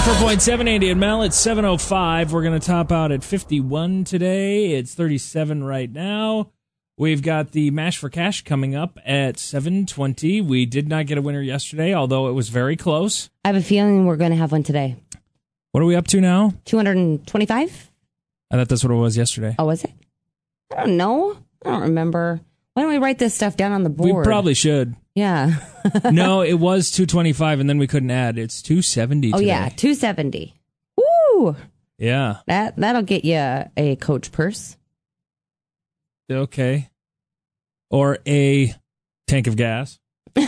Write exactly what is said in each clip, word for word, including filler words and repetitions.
ninety-four point seven, Andy and Mel. It's seven oh five. We're going to top out at fifty-one today. It's thirty-seven right now. We've got the Mash for Cash coming up at seven twenty. We did not get a winner yesterday, although it was very close. I have a feeling we're going to have one today. What are we up to now? two hundred twenty-five? I thought that's what it was yesterday. Oh, was it? I don't know. I don't remember. Why don't we write this stuff down on the board? We probably should. Yeah. No, it was two twenty-five, and then we couldn't add. It's two seventy Oh, today. yeah, two seventy. Woo! Yeah. That, that'll get you a Coach purse. Okay. Or a tank of gas.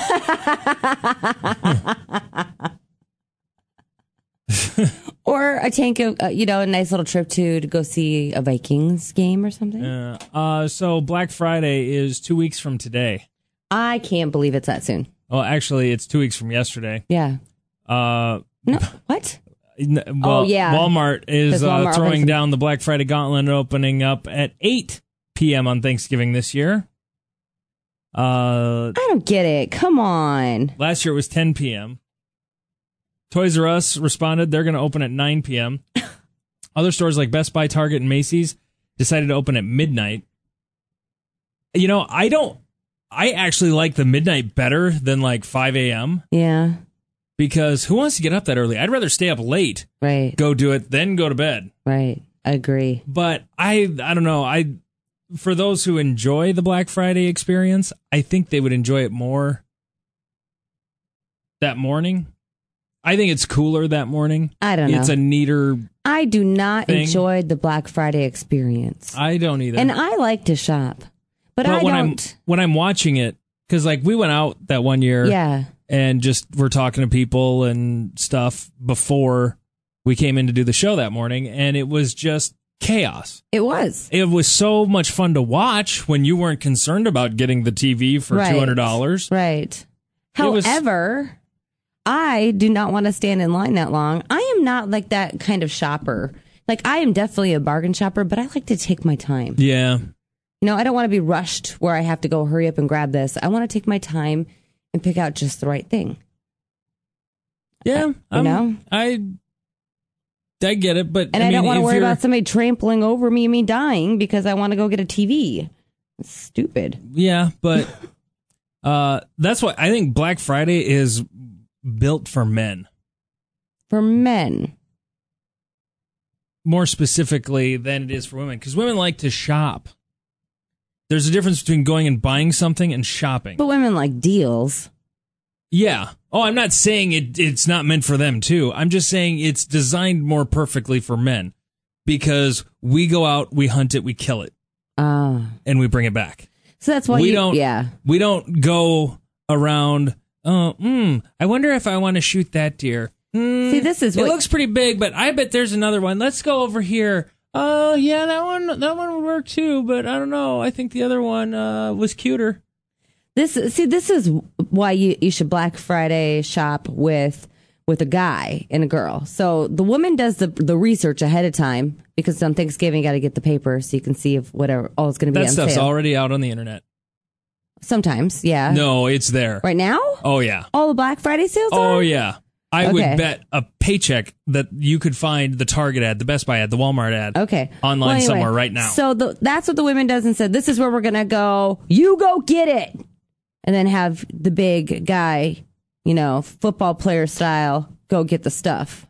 Or a tank of, uh, you know, a nice little trip to, to go see a Vikings game or something. Yeah. Uh, so Black Friday is two weeks from today. I can't believe it's that soon. Well, actually, it's two weeks from yesterday. Yeah. Uh, no, what? Well, oh, yeah. Walmart is Walmart uh, throwing opens- down the Black Friday gauntlet, opening up at eight p.m. on Thanksgiving this year. Uh, I don't get it. Come on. Last year it was ten p.m. Toys R Us responded they're going to open at nine p.m. Other stores like Best Buy, Target, and Macy's decided to open at midnight. You know, I don't... I actually like the midnight better than like five a.m. Yeah. Because who wants to get up that early? I'd rather stay up late, right? Go do it, then go to bed. Right. I agree. But I, I don't know. I, for those who enjoy the Black Friday experience, I think they would enjoy it more that morning. I think it's cooler that morning. I don't know. It's a neater. I do not thing. enjoy the Black Friday experience. I don't either. And I like to shop. But, but I when don't. I'm when I'm watching it, because like we went out that one year, yeah, and just we're talking to people and stuff before we came in to do the show that morning, and it was just chaos. It was. It was so much fun to watch when you weren't concerned about getting the T V for right. two hundred dollars. Right. However, was... I do not want to stand in line that long. I am not like that kind of shopper. Like I am definitely a bargain shopper, but I like to take my time. Yeah. You know, I don't want to be rushed where I have to go hurry up and grab this. I want to take my time and pick out just the right thing. Yeah. I, you know? I I get it, but And I, I mean, don't want to worry you're... about somebody trampling over me and me dying because I want to go get a T V. It's stupid. Yeah, but uh, that's why I think Black Friday is built for men. For men. More specifically than it is for women, because women like to shop. There's a difference between going and buying something and shopping. But women like deals. Yeah. Oh, I'm not saying it. It's not meant for them too. I'm just saying it's designed more perfectly for men because we go out, we hunt it, we kill it, uh, and we bring it back. So that's why we you, don't. Yeah. We don't go around. Oh, mm, I wonder if I want to shoot that deer. Mm, See, this is it what, looks pretty big, but I bet there's another one. Let's go over here. Oh, yeah, that one that one would work too, but I don't know. I think the other one uh, was cuter. This see, this is why you, you should Black Friday shop with with a guy and a girl. So the woman does the the research ahead of time because on Thanksgiving you got to get the paper so you can see if whatever all is going to be that on stuff's sale. already out on the internet. Sometimes, yeah. No, it's there right now. Oh yeah, all the Black Friday sales. Oh are? yeah. I okay. would bet a paycheck that you could find the Target ad, the Best Buy ad, the Walmart ad okay. online well, anyway, somewhere right now. So the, that's what the women does and said, this is where we're going to go. You go get it. And then have the big guy, you know, football player style, go get the stuff.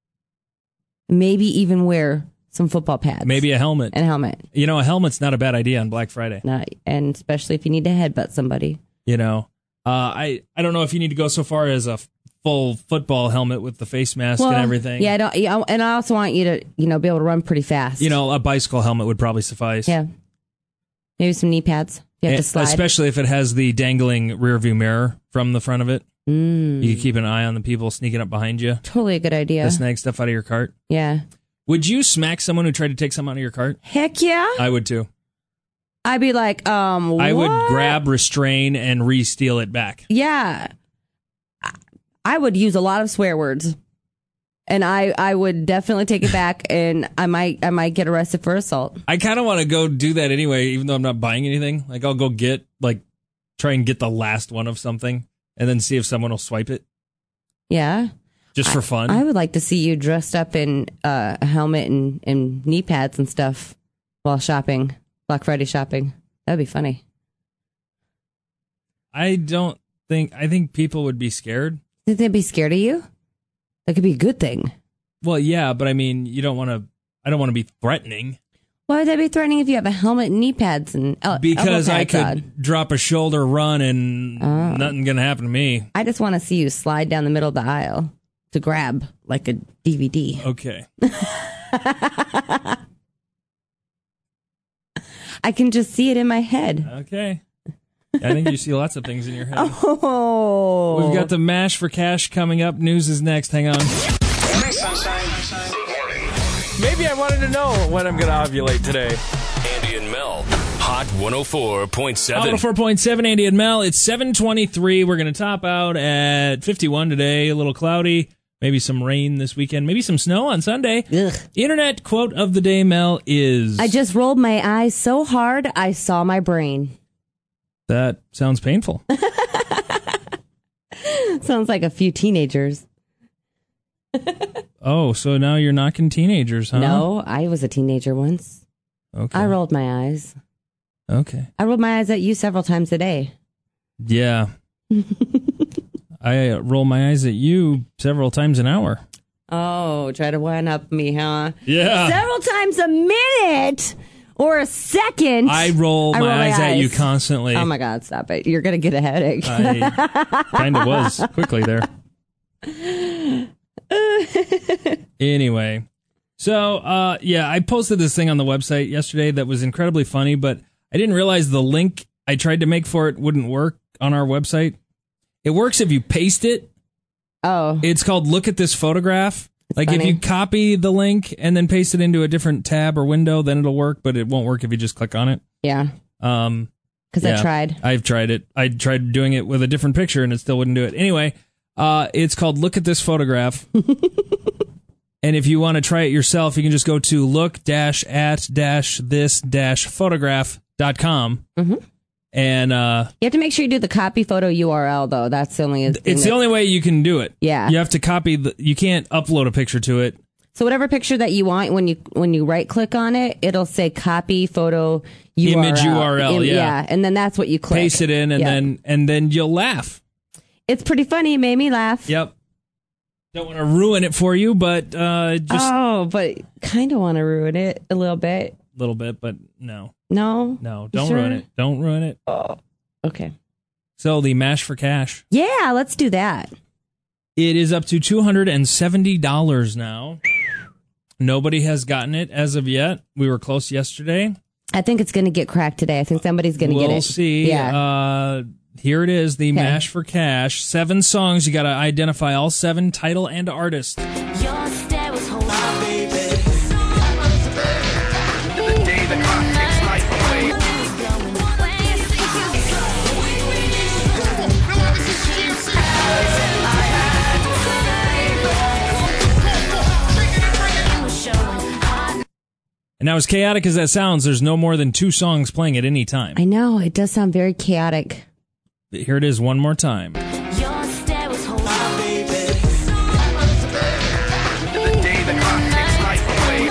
Maybe even wear some football pads. Maybe a helmet. And a helmet. You know, a helmet's not a bad idea on Black Friday. Not, and especially if you need to headbutt somebody. You know, uh, I, I don't know if you need to go so far as a full football helmet with the face mask well, and everything. Yeah, I don't, yeah, and I also want you to, you know, be able to run pretty fast. You know, a bicycle helmet would probably suffice. Yeah. Maybe some knee pads. You have and, to slide. Especially if it has the dangling rear view mirror from the front of it. Mm. You can keep an eye on the people sneaking up behind you. Totally a good idea. To snag stuff out of your cart. Yeah. Would you smack someone who tried to take something out of your cart? Heck yeah. I would too. I'd be like, um, what? I would grab, restrain, and re-steal it back. Yeah. I would use a lot of swear words. And I, I would definitely take it back, and I might I might get arrested for assault. I kind of want to go do that anyway, even though I'm not buying anything. Like, I'll go get, like, try and get the last one of something, and then see if someone will swipe it. Yeah. just for fun. I would like to see you dressed up in uh, a helmet and, and knee pads and stuff while shopping, Black Friday shopping. That'd be funny. I don't think, I think people would be scared. Think they'd be scared of you? That could be a good thing. Well, yeah, but I mean, you don't want to, I don't want to be threatening. Why would that be threatening if you have a helmet and knee pads and el- Because I could on? drop a shoulder, run, and Oh. nothing going to happen to me. I just want to see you slide down the middle of the aisle to grab like a D V D. Okay. I can just see it in my head. Okay. I think you see lots of things in your head. Oh. We've got the Mash for Cash coming up. News is next. Hang on. Maybe I wanted to know when I'm going to ovulate today. Andy and Mel, Hot one oh four point seven. one oh four point seven, Andy and Mel. It's seven twenty-three. We're going to top out at fifty-one today. A little cloudy. Maybe some rain this weekend. Maybe some snow on Sunday. Ugh. Internet quote of the day, Mel, is... I just rolled my eyes so hard I saw my brain. That sounds painful. Sounds like a few teenagers. Oh, so now you're knocking teenagers, huh? No, I was a teenager once. Okay. I rolled my eyes. Okay. I rolled my eyes at you several times a day. Yeah. I uh, roll my eyes at you several times an hour. Oh, try to one up me, huh? Yeah. Several times a minute or a second. I roll my I roll my eyes, at you eyes. constantly. Oh my God, stop it. You're going to get a headache. I kind of was quickly there. Anyway, so uh, yeah, I posted this thing on the website yesterday that was incredibly funny, but I didn't realize the link I tried to make for it wouldn't work on our website. It works if you paste it. Oh. It's called Look at This Photograph. Like funny. if you copy the link and then paste it into a different tab or window, then it'll work, but it won't work if you just click on it. Yeah. Um, Because yeah, I tried. I've tried it. I tried doing it with a different picture and it still wouldn't do it. Anyway, uh, it's called Look at This Photograph. And if you want to try it yourself, you can just go to look dash at dash this dash photograph dot com. Mm-hmm. And uh, You have to make sure you do the copy photo U R L, though. That's the only thing. it's the that- only way you can do it. Yeah. You have to copy the, you can't upload a picture to it. So whatever picture that you want, when you when you right click on it, it'll say copy photo U R L. Image U R L, Im- yeah. Yeah, and then that's what you click. Paste it in and Yep. then and then you'll laugh. It's pretty funny. It made me laugh. Yep. Don't want to ruin it for you, but uh, just Oh, but kind of want to ruin it a little bit. a little bit, but no. No? No, You don't sure? ruin it. Don't ruin it. Okay. So the Mash for Cash. Yeah, let's do that. It is up to two hundred seventy dollars now. Nobody has gotten it as of yet. We were close yesterday. I think it's going to get cracked today. I think somebody's going to we'll get it. see. Yeah. Uh, here it is, the Okay. Mash for Cash. Seven songs. You got to identify all seven, title and artist. Your stare was holding The day the clock takes life away. And now, as chaotic as that sounds, there's no more than two songs playing at any time. I know. It does sound very chaotic. Here it is one more time. Your stare was holding The day the clock takes life away.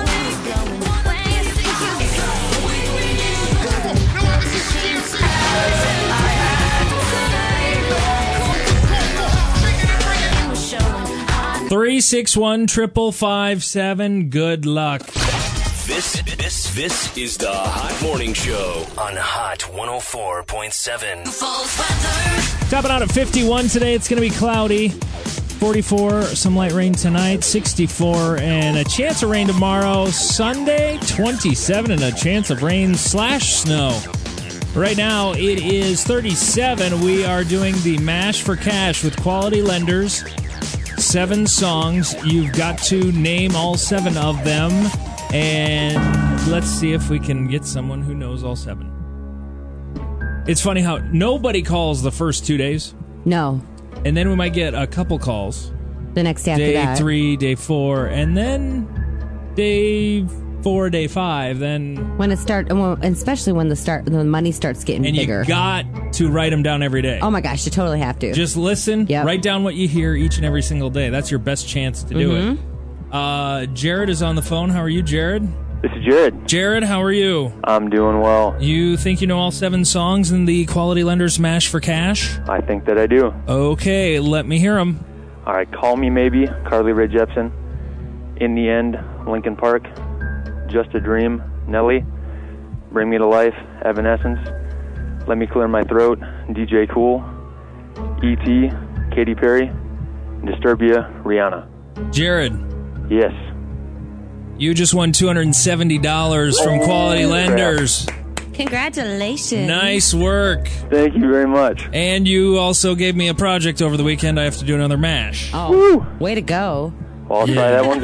Three six one triple five seven. Good luck. This, this, this is the Hot Morning Show on Hot one oh four point seven. Topping out at fifty-one today. It's going to be cloudy. forty-four, some light rain tonight. sixty-four, and a chance of rain tomorrow. Sunday, twenty-seven, and a chance of rain slash snow. Right now, it is thirty-seven. We are doing the Mash for Cash with Quality Lenders. Seven songs. You've got to name all seven of them. And let's see if we can get someone who knows all seven. It's funny how nobody calls the first two days. No. And then we might get a couple calls. The next day after Day that. three, day four, and then day four, day five, then When it start, well, especially when the start, the money starts getting and bigger. you got to write them down every day. Oh my gosh, you totally have to. Just listen, Yep. write down what you hear each and every single day. That's your best chance to do Mm-hmm. it. Uh, Jared is on the phone. How are you, Jared? This is Jared. Jared, how are you? I'm doing well. You think you know all seven songs in the Quality Lender Smash for Cash? I think that I do. Okay, let me hear them. All right, Call Me Maybe, Carly Rae Jepsen. In the End, Linkin Park. Just a Dream, Nelly. Bring Me to Life, Evanescence. Let Me Clear My Throat, D J Cool. E T, Katy Perry. Disturbia, Rihanna. Jared, Yes. you just won two hundred seventy dollars from Quality Lenders. Congratulations. Nice work. Thank you very much. And you also gave me a project over the weekend. I have to do another MASH. Oh, Woo! way to go. Well, I'll try that one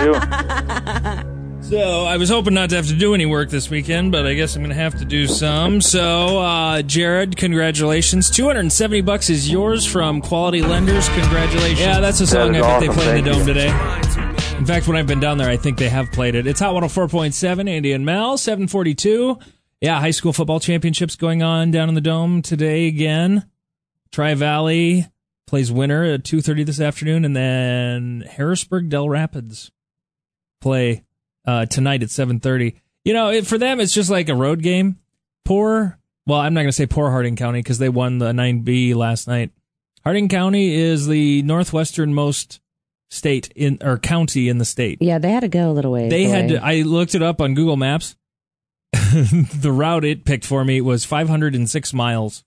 too. So I was hoping not to have to do any work this weekend, but I guess I'm going to have to do some. So, uh, Jared, congratulations. two hundred seventy bucks is yours from Quality Lenders. Congratulations. Yeah, that's a song That I is bet they awesome. play in the Thank Dome you. today. In fact, when I've been down there, I think they have played it. It's Hot one oh four point seven, Andy and Mel, seven forty-two. Yeah, high school football championships going on down in the Dome today again. Tri-Valley plays winner at two thirty this afternoon, and then Harrisburg Del Rapids play uh, tonight at seven thirty. You know, it, for them, it's just like a road game. Poor, well, I'm not going to say poor Harding County because they won the nine B last night. Harding County is the northwesternmost state in or county in the state. Yeah, they had to go a little ways. They had away. to, I looked it up on Google Maps. The route it picked for me was five hundred six miles.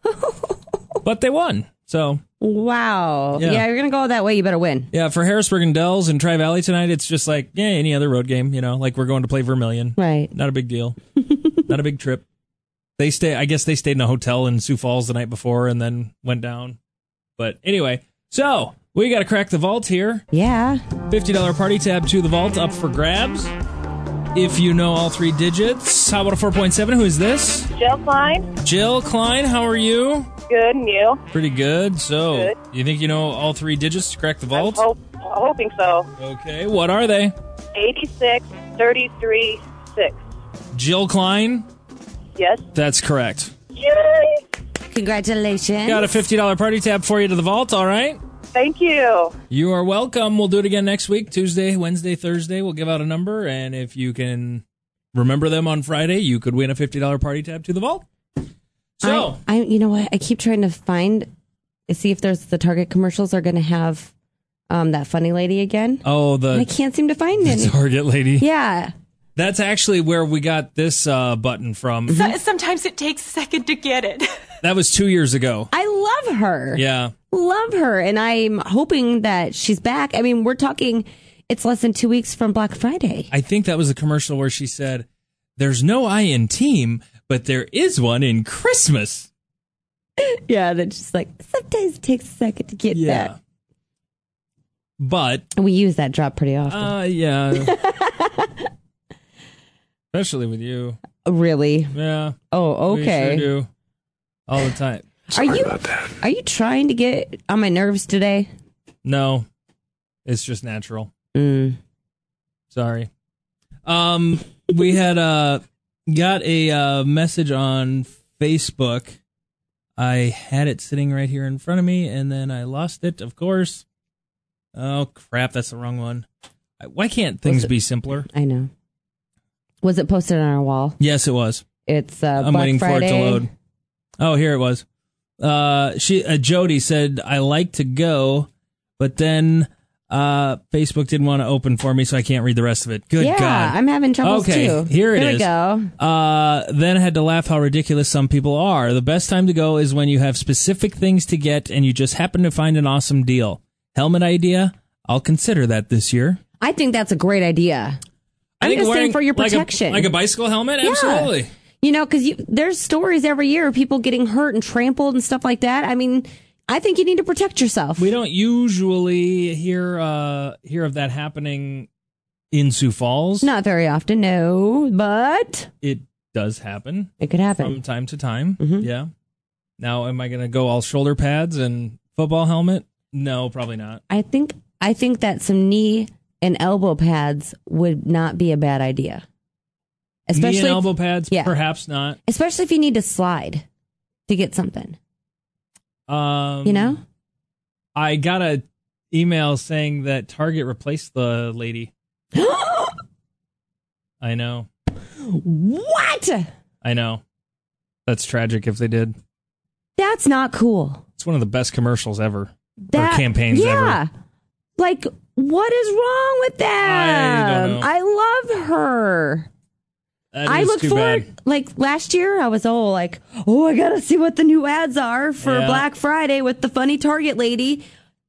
But they won. So, Wow. Yeah. Yeah. you're going to go that way. You better win. yeah, for Harrisburg and Dells and Tri-Valley tonight, it's just like, yeah, any other road game, you know, like we're going to play Vermilion. Right. Not a big deal. Not a big trip. They stay, I guess they stayed in a hotel in Sioux Falls the night before and then went down. But anyway, so we got to crack the vault here. Yeah. fifty dollars party tab to the vault up for grabs. If you know all three digits. Hot one oh four point seven, who is this? Jill Klein. Jill Klein, how are you? Good, and you? Pretty good. So, Good. you think you know all three digits to crack the vault? Hope, hoping so. Okay, what are they? eighty-six, thirty-three, six. Jill Klein? Yes. That's correct. Yay! Congratulations. Got a fifty dollars party tab for you to the vault, all right? Thank you. You are welcome. We'll do it again next week, Tuesday, Wednesday, Thursday. We'll give out a number, and if you can remember them on Friday, you could win a fifty dollars party tab to the vault. So, I, I, you know what? I keep trying to find, see if there's the Target commercials are going to have um, that funny lady again. oh, And I the, can't seem to find the any. Target lady. Yeah. That's actually where we got this uh, button from. Mm-hmm. So- sometimes it takes a second to get it. That was two years ago. I love her. Yeah. Love her. And I'm hoping that she's back. I mean, we're talking, it's less than two weeks from Black Friday. I think that was a commercial where she said, there's no I in team, but there is one in Christmas. Yeah. That's just like, sometimes it takes a second to get Yeah. that. But, And we use that drop pretty often. uh, yeah. Especially with you. really? Yeah. Oh, We okay. sure do. All the time. Are you are you trying to get on my nerves today? No. It's just natural. Mm. Sorry. Um, we had uh got a uh, message on Facebook. I had it sitting right here in front of me, and then I lost it. Of course. Oh crap! That's the wrong one. Why can't things it- be simpler? I know. Was it posted on our wall? Yes, it was. It's uh, I'm Black waiting Friday. for it to load. Oh, here it was. Uh, she uh, Jody said I like to go, but then uh, Facebook didn't want to open for me, so I can't read the rest of it. Good yeah, God. I'm having troubles Okay, too. here it we is. go. Uh, then I had to laugh how ridiculous some people are. The best time to go is when you have specific things to get and you just happen to find an awesome deal. Helmet idea? I'll consider that this year. I think that's a great idea. I I'm think just saying wearing for your like a- protection. Like a, bicycle helmet? Yeah. Absolutely. You know, because there's stories every year of people getting hurt and trampled and stuff like that. I mean, I think you need to protect yourself. We don't usually hear uh, hear of that happening in Sioux Falls. Not very often, no, but It does happen it could happen. from time to time. Mhm. Yeah. Now, am I going to go all shoulder pads and football helmet? No, probably not. I think I think that some knee and elbow pads would not be a bad idea. Especially Knee and if- elbow pads, yeah. perhaps not. Especially if you need to slide to get something. Um, You know? I got a email saying that Target replaced the lady. I know. What? I know. That's tragic if they did. That's not cool. It's one of the best commercials ever. That or campaigns yeah. ever. Like, what is wrong with them? I don't know. I love her. That I is look too forward, bad. like last year, I was all like, oh, I gotta see what the new ads are for Yeah. Black Friday with the funny Target lady.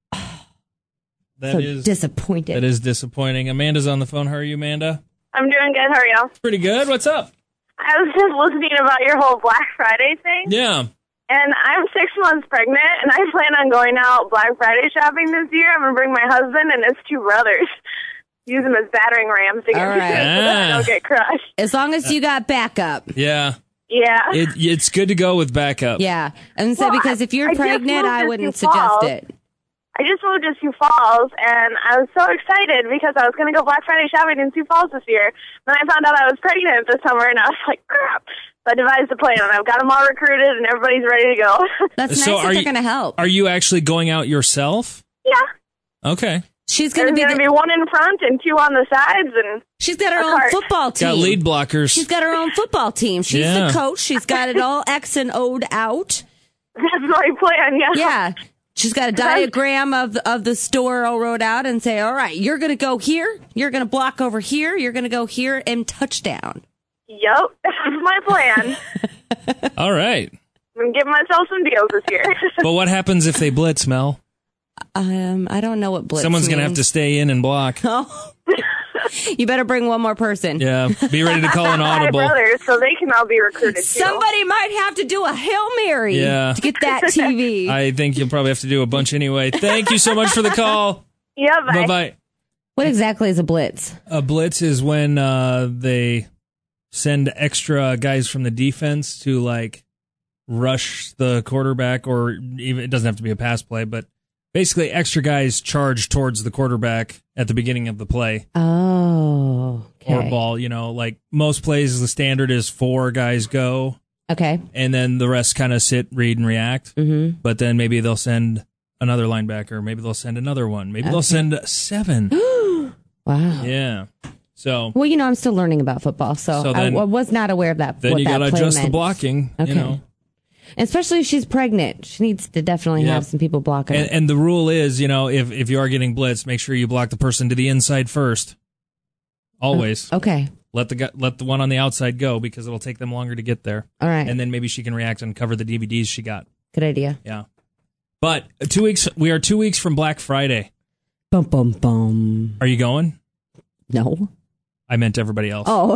That so is disappointed. that is disappointing. Amanda's on the phone. How are you, Amanda? I'm doing good. How are y'all? Pretty good. What's up? I was just listening about your whole Black Friday thing. Yeah. And I'm six months pregnant, and I plan on going out Black Friday shopping this year. I'm going to bring my husband and his two brothers. Use them as battering rams to get All me right. so that I Ah. don't get crushed. As long as you got backup. Yeah. Yeah. It, it's good to go with backup. Yeah. And so Well, because if you're I just pregnant, moved I to wouldn't Sioux suggest Falls. it. I just moved to Sioux Falls, and I was so excited because I was going to go Black Friday shopping in Sioux Falls this year. Then I found out I was pregnant this summer, and I was like, crap. So I devised a plan, and I've got them all recruited, and everybody's ready to go. That's So nice that are they're you- going to help. Are you actually going out yourself? Yeah. Okay. She's going There's to be, going to the- be one in front and two on the sides, and she's got her a own cart. football team. Got lead blockers. She's got her own football team. She's Yeah. the coach. She's got it all X and O'd out. that's my plan, yeah. Yeah. She's got a diagram of of the store all wrote out and say, all right, you're going to go here. You're going to block over here. You're going to go here and touchdown. Yep, that's my plan. All right. I'm giving myself some deals this year. But what happens if they blitz, Mel? Um, I don't know what blitz Someone's going to have to means. stay in and block. Oh. You better bring one more person. Yeah. Be ready to call an my audible. brothers, so they can all be recruited too. Somebody might have to do a Hail Mary Yeah. to get that T V. I think you'll probably have to do a bunch anyway. Thank you so much for the call. Yeah, bye. Bye-bye. What exactly is a blitz? A blitz is when uh, they send extra guys from the defense to like rush the quarterback, or even it doesn't have to be a pass play, but basically extra guys charge towards the quarterback at the beginning of the play Oh, okay. or ball. You know, like most plays, the standard is four guys go, Okay. and then the rest kind of sit, read, and react. Mm-hmm. But then maybe they'll send another linebacker. Maybe they'll send another one. Maybe they'll Okay. send seven. Wow. Yeah. So Well, you know, I'm still learning about football, so, So I then- w- was not aware of that. then what you that got to play adjust the meant. blocking. Okay. You know. Especially if she's pregnant. She needs to definitely Yeah. have some people blocking And, her. and the rule is, you know, if, if you are getting blitzed, make sure you block the person to the inside first. Always. Okay. Let the gu- let the one on the outside go because it'll take them longer to get there. All right. And then maybe she can react and cover the D V Ds she got. Good idea. Yeah. But two weeks, we are two weeks from Black Friday. Bum, bum, bum. Are you going? No. I meant everybody else. Oh.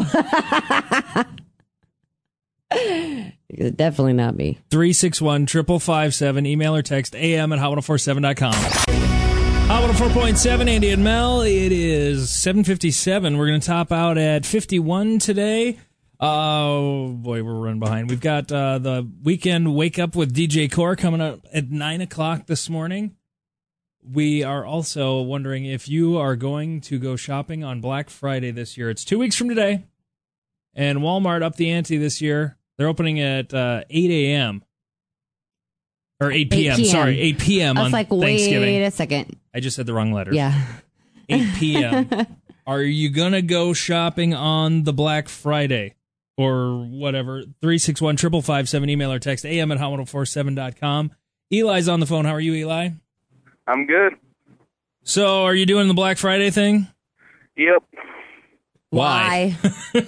Definitely not me. three six one, five five seven. Email or text am at hot ten forty-seven dot com. Hot one oh four point seven, Andy and Mel. It is seven fifty-seven. We're going to top out at fifty-one today. Oh, boy, we're running behind. We've got uh, the weekend Wake Up with D J Core coming up at nine o'clock this morning. We are also wondering if you are going to go shopping on Black Friday this year. It's two weeks from today, and Walmart upped the ante this year. They're opening at uh, eight a.m. Or eight p.m. eight p.m. Sorry, eight p.m. I was on like, Thanksgiving. wait a second. I just said the wrong letters. Yeah. eight p.m. Are you going to go shopping on the Black Friday or whatever? three six one, five five seven, email or text am at hot ten forty-seven dot com. Eli's on the phone. How are you, Eli? I'm good. So are you doing the Black Friday thing? Yep. Why?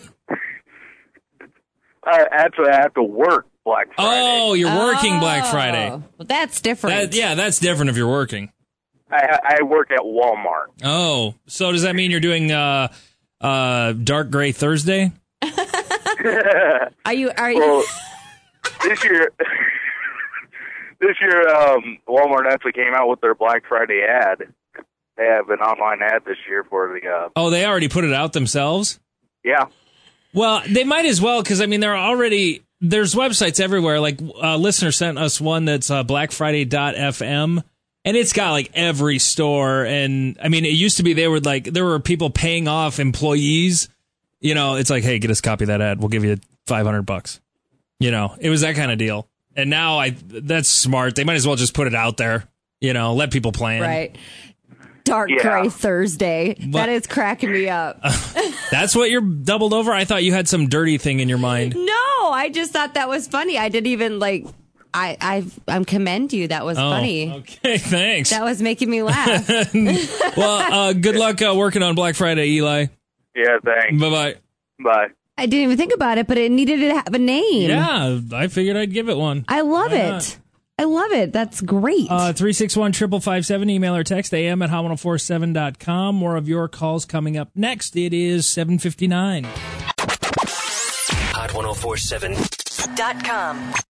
I actually have to work Black Friday. Oh, you're working Black Oh, Friday. Well, that's different. That, yeah, that's different if you're working. I, I work at Walmart. Oh, so does that mean you're doing uh, uh, Dark Gray Thursday? Are you? Are you? Well, this year, this year, um, Walmart actually came out with their Black Friday ad. They have an online ad this year for the. Uh, Oh, they already put it out themselves? yeah. Well, they might as well, because, I mean, they're already, there's websites everywhere. Like, a listener sent us one that's uh, black friday dot f m, and it's got, like, every store. And, I mean, it used to be they were, like, there were people paying off employees you know, it's like, hey, get us a copy of that ad. We'll give you five hundred bucks. You know, it was that kind of deal. And now I that's smart. They might as well just put it out there. You know, let people plan. Right. Dark Yeah. Gray Thursday. But- that is cracking me up. That's what you're doubled over? I thought you had some dirty thing in your mind. No, I just thought that was funny. I didn't even like. I I I'm commend you. That was Oh, funny. okay, thanks. That was making me laugh. Well, uh, good luck uh, working on Black Friday, Eli. Yeah, thanks. Bye-bye. Bye. I didn't even think about it, but it needed to have a name. Yeah, I figured I'd give it one. I love Why it. not? I love it. That's great. Uh, three six one, five five five seven, email or text, a m at hot ten forty-seven dot com. More of your calls coming up next. It is seven fifty-nine. Hot ten forty-seven dot com.